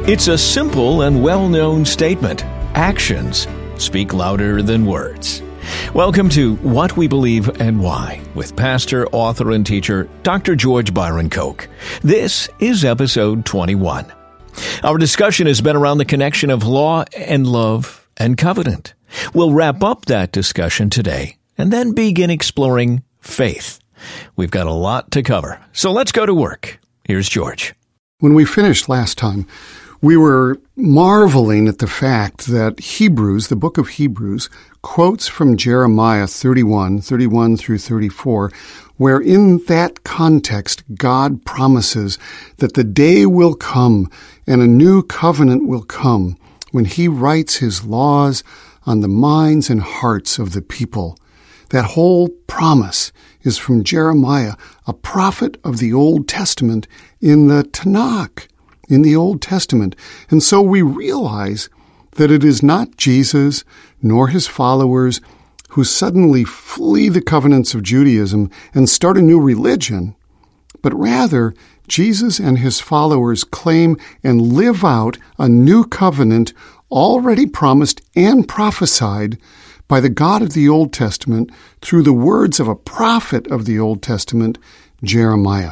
It's a simple and well-known statement. Actions speak louder than words. Welcome to What We Believe and Why with pastor, author, and teacher Dr. George Byron Koch. This is episode 21. Our discussion has been around the connection of law and love and covenant. We'll wrap up that discussion today and then begin exploring faith. We've got a lot to cover, so let's go to work. Here's George. When we finished last time, we were marveling at the fact that Hebrews, the book of Hebrews, quotes from Jeremiah 31 through 34, where in that context, God promises that the day will come and a new covenant will come when he writes his laws on the minds and hearts of the people. That whole promise is from Jeremiah, a prophet of the Old Testament in the Tanakh, in the Old Testament. And so we realize that it is not Jesus nor his followers who suddenly flee the covenants of Judaism and start a new religion, but rather Jesus and his followers claim and live out a new covenant already promised and prophesied by the God of the Old Testament through the words of a prophet of the Old Testament, Jeremiah.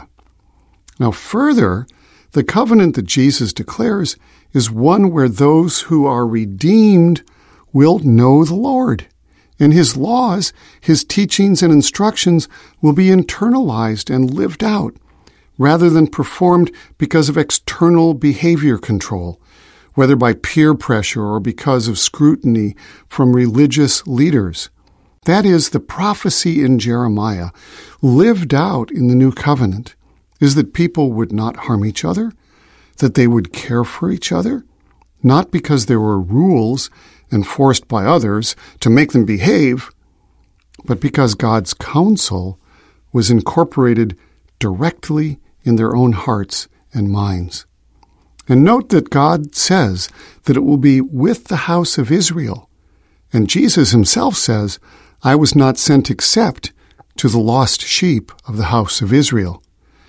Now further, the covenant that Jesus declares is one where those who are redeemed will know the Lord, and his laws, his teachings and instructions will be internalized and lived out, rather than performed because of external behavior control, whether by peer pressure or because of scrutiny from religious leaders. That is, the prophecy in Jeremiah, lived out in the new covenant, is that people would not harm each other, that they would care for each other, not because there were rules enforced by others to make them behave, but because God's counsel was incorporated directly in their own hearts and minds. And note that God says that it will be with the house of Israel. And Jesus himself says, I was not sent except to the lost sheep of the house of Israel.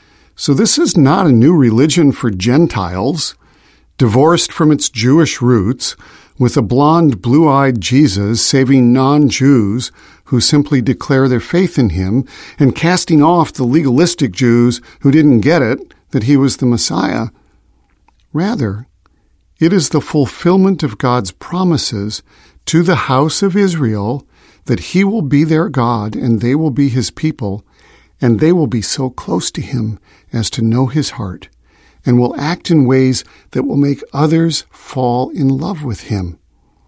So this is not a new religion for Gentiles, divorced from its Jewish roots, with a blonde, blue-eyed Jesus saving non-Jews who simply declare their faith in him and casting off the legalistic Jews who didn't get it, that he was the Messiah. Rather, it is the fulfillment of God's promises to the house of Israel that he will be their God and they will be his people, and they will be so close to him as to know his heart, and will act in ways that will make others fall in love with him.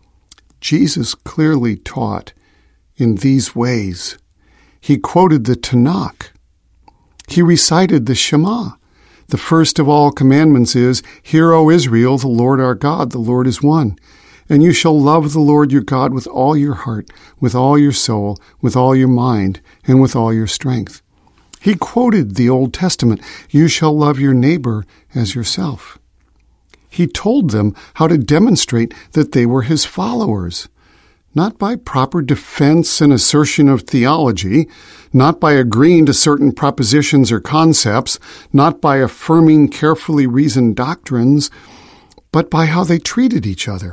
Jesus clearly taught in these ways. He quoted the Tanakh. He recited the Shema. The first of all commandments is, Hear, O Israel, the Lord our God, the Lord is one. And you shall love the Lord your God with all your heart, with all your soul, with all your mind, and with all your strength. He quoted the Old Testament, You shall love your neighbor as yourself. He told them how to demonstrate that they were his followers, not by proper defense and assertion of theology, not by agreeing to certain propositions or concepts, not by affirming carefully reasoned doctrines, but by how they treated each other.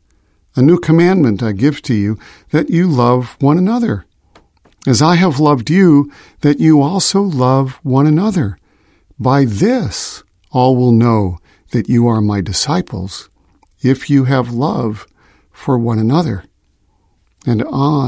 A new commandment I give to you, that you love one another. As I have loved you, that you also love one another. By this all will know that you are my disciples, if you have love for one another. And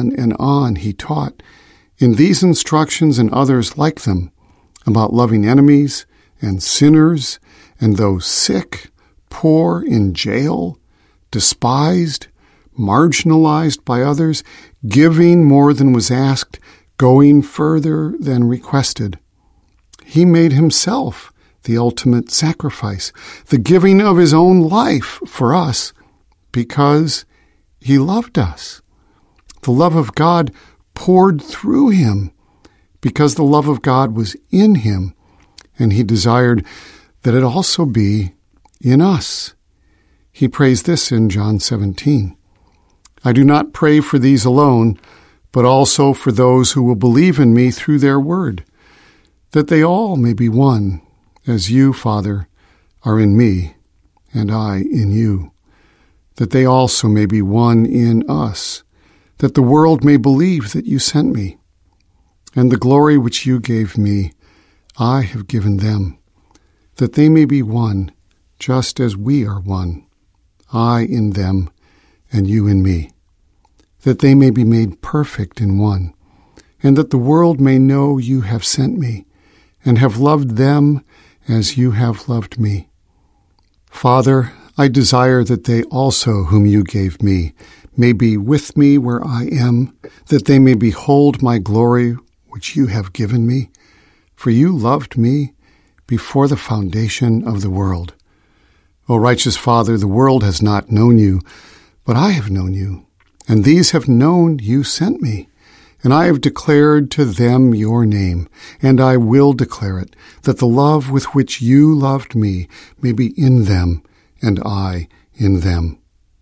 on he taught, in these instructions and others like them, about loving enemies and sinners and those sick, poor, in jail, despised, marginalized by others, giving more than was asked, going further than requested. He made himself the ultimate sacrifice, the giving of his own life for us, because he loved us. The love of God poured through him, because the love of God was in him, and he desired that it also be in us. He prays this in John 17. I do not pray for these alone, but also for those who will believe in me through their word, that they all may be one, as you, Father, are in me, and I in you, that they also may be one in us, that the world may believe that you sent me. And the glory which you gave me, I have given them, that they may be one, just as we are one, I in them, and you in me, that they may be made perfect in one, and that the world may know you have sent me, and have loved them as you have loved me. Father, I desire that they also whom you gave me may be with me where I am, that they may behold my glory which you have given me. For you loved me before the foundation of the world. O righteous Father, the world has not known you, but I have known you, and these have known you sent me. And I have declared to them your name, and I will declare it, that the love with which you loved me may be in them, and I in them.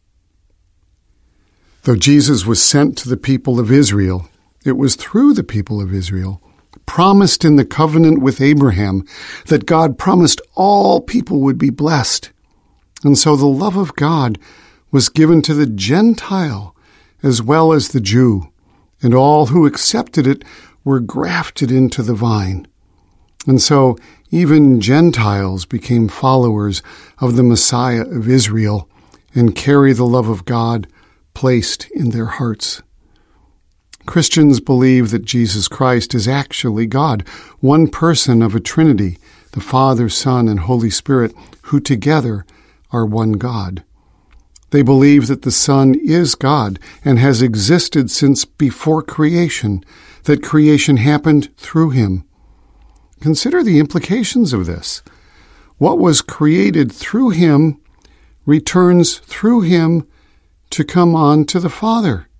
Though Jesus was sent to the people of Israel, it was through the people of Israel, promised in the covenant with Abraham, that God promised all people would be blessed. And so the love of God was given to the Gentile as well as the Jew, and all who accepted it were grafted into the vine. And so even Gentiles became followers of the Messiah of Israel and carry the love of God placed in their hearts. Christians believe that Jesus Christ is actually God, one person of a Trinity, the Father, Son, and Holy Spirit, who together are one God. They believe that the Son is God and has existed since before creation, that creation happened through him. Consider the implications of this. What was created through him returns through him to come on to the Father.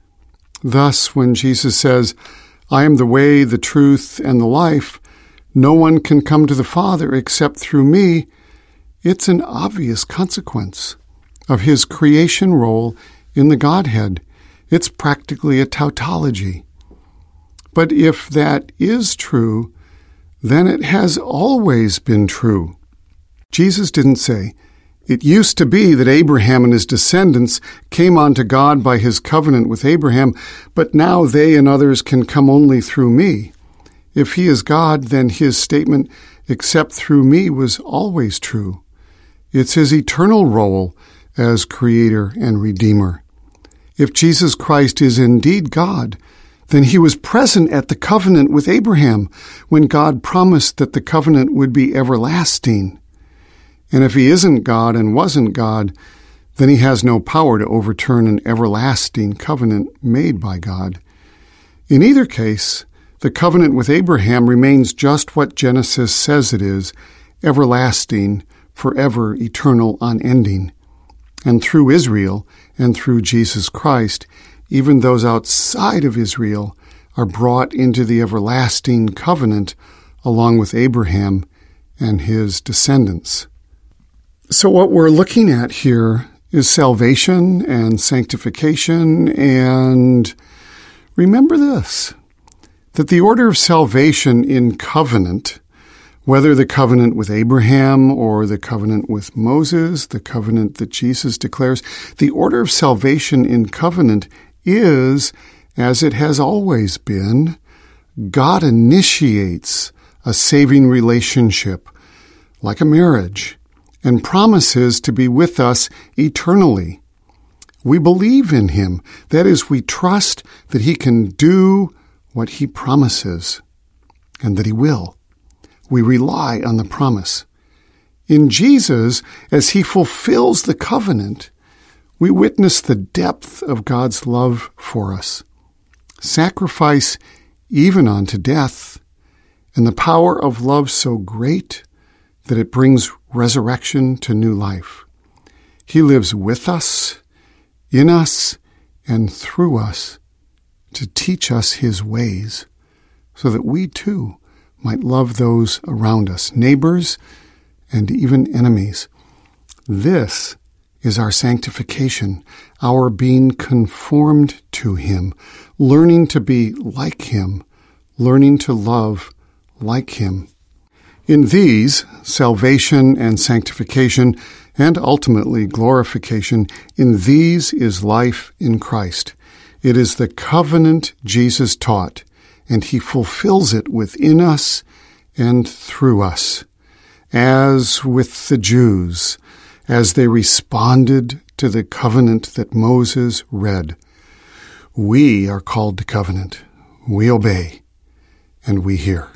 Thus, when Jesus says, I am the way, the truth, and the life, no one can come to the Father except through me, it's an obvious consequence of his creation role in the Godhead. It's practically a tautology. But if that is true, then it has always been true. Jesus didn't say, it used to be that Abraham and his descendants came onto God by his covenant with Abraham, but now they and others can come only through me. If he is God, then his statement, except through me, was always true. It's his eternal role as Creator and Redeemer. If Jesus Christ is indeed God, then he was present at the covenant with Abraham when God promised that the covenant would be everlasting. And if he isn't God and wasn't God, then he has no power to overturn an everlasting covenant made by God. In either case, the covenant with Abraham remains just what Genesis says it is, everlasting, forever, eternal, unending. And through Israel and through Jesus Christ, even those outside of Israel are brought into the everlasting covenant along with Abraham and his descendants. So what we're looking at here is salvation and sanctification, and remember this, that the order of salvation in covenant, whether the covenant with Abraham or the covenant with Moses, the covenant that Jesus declares, the order of salvation in covenant is, as it has always been, God initiates a saving relationship, like a marriage, and promises to be with us eternally. We believe in him. That is, we trust that he can do what he promises, and that he will. We rely on the promise. In Jesus, as he fulfills the covenant, we witness the depth of God's love for us, sacrifice even unto death, and the power of love so great that it brings resurrection to new life. He lives with us, in us, and through us to teach us his ways, so that we too might love those around us, neighbors and even enemies. This is our sanctification, our being conformed to him, learning to be like him, learning to love like him. In these, salvation and sanctification, and ultimately glorification. In these is life in Christ. It is the covenant Jesus taught, and he fulfills it within us and through us. As with the Jews, as they responded to the covenant that Moses read, we are called to covenant. We obey, and we hear.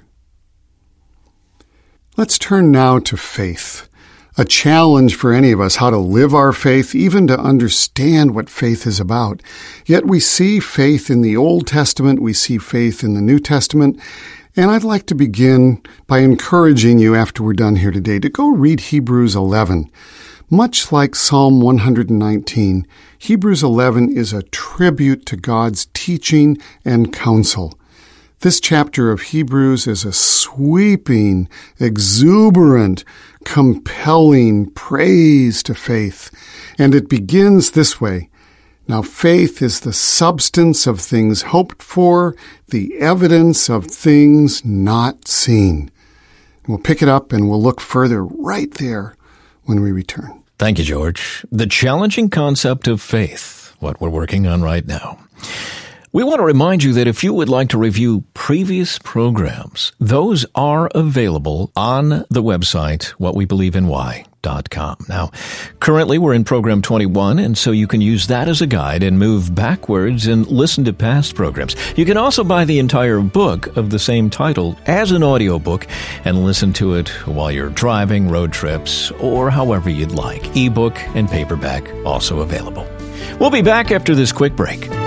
Let's turn now to faith. A challenge for any of us how to live our faith, even to understand what faith is about. Yet we see faith in the Old Testament, we see faith in the New Testament, and I'd like to begin by encouraging you after we're done here today to go read Hebrews 11. Much like Psalm 119, Hebrews 11 is a tribute to God's teaching and counsel. This chapter of Hebrews is a sweeping, exuberant, compelling praise to faith. And it begins this way. Now faith is the substance of things hoped for, the evidence of things not seen. We'll pick it up and we'll look further right there when we return. Thank you, George. The challenging concept of faith, what we're working on right now. We want to remind you that if you would like to review previous programs, those are available on the website, whatwebelieveinwhy.com. Now, currently we're in program 21, and so you can use that as a guide and move backwards and listen to past programs. You can also buy the entire book of the same title as an audiobook and listen to it while you're driving, road trips, or however you'd like. Ebook and paperback also available. We'll be back after this quick break.